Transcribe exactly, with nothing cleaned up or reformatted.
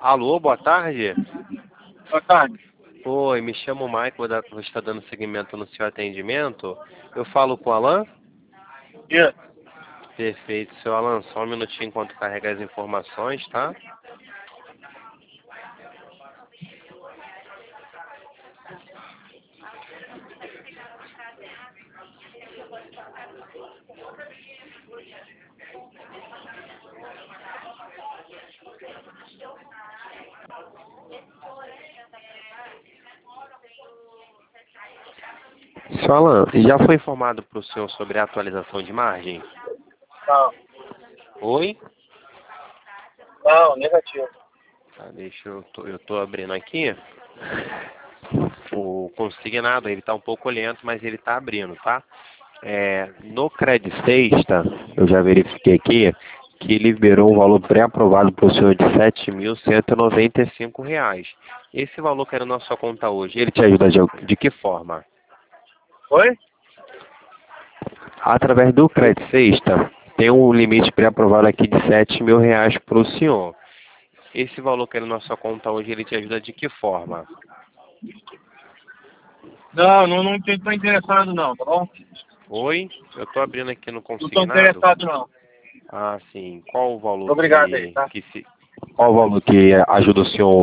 Alô, boa tarde. Boa tarde. Oi, me chamo Michael, da- você está dando seguimento no seu atendimento. Eu falo com o Alan? Isso. Perfeito, seu Alan, só um minutinho enquanto carrega as informações, tá? Seu Alan, já foi informado para o senhor sobre a atualização de margem? Não. Oi? Não, negativo. Tá, deixa eu, tô, eu tô abrindo aqui. O consignado, ele tá um pouco lento, mas ele tá abrindo, tá? É, no Credit Sexta, eu já verifiquei aqui, que liberou um valor pré-aprovado para o senhor de sete mil cento e noventa e cinco reais. Esse valor que era na sua conta hoje, ele te ajuda de, de que forma? Oi? Através do Credit Sexta, tem um limite pré-aprovado aqui de sete mil reais para o senhor. Esse valor que era na sua conta hoje, ele te ajuda de que forma? Não, não, não estou interessado não, tá bom? Oi? Eu estou abrindo aqui no Não estou consignado. interessado não. Ah, sim. Qual o valor Obrigado aí, que, tá? que se... Qual o valor que ajuda o senhor